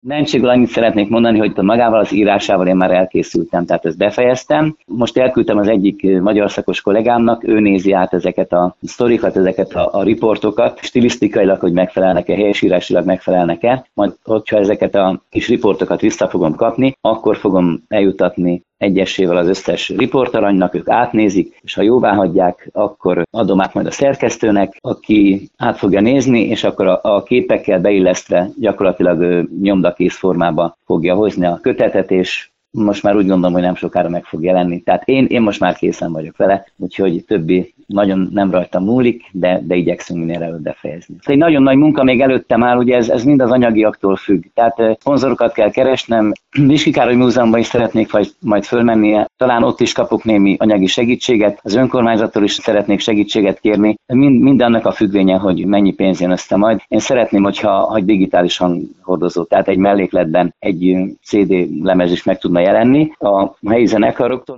Mentségül annyit szeretnék mondani, hogy magával az írásával én már elkészültem, tehát ezt befejeztem. Most elküldtem az egyik magyar szakos kollégámnak, ő nézi át ezeket a sztorikat, ezeket a riportokat, stilisztikailag, hogy megfelelnek-e, helyesírásilag megfelelnek-e. Majd, hogyha ezeket a kis riportokat vissza fogom kapni, akkor fogom eljutatni egyesével az összes riportaranynak, ők átnézik, és ha jóvá hagyják, akkor adom át majd a szerkesztőnek, aki át fogja nézni, és akkor a képekkel beillesztve gyakorlatilag nyomdakész formába fogja hozni a kötetet, és most már úgy gondolom, hogy nem sokára meg fog jelenni. Tehát én most már készen vagyok vele, úgyhogy többi nagyon nem rajtam múlik, de igyekszünk minél előbb befejezni. Egy nagyon nagy munka még előttem áll, ugye ez mind az anyagiaktól függ. Tehát szponzorokat kell keresnem, Viski Károly Múzeumban is szeretnék majd fölmenni, talán ott is kapok némi anyagi segítséget, az önkormányzattól is szeretnék segítséget kérni, mind annak a függvénye, hogy mennyi pénz jön össze majd. Én szeretném, hogyha digitális hanghordozó, tehát egy mellékletben egy CD lemez is meg tudna jelenni a helyi zenekaroktól.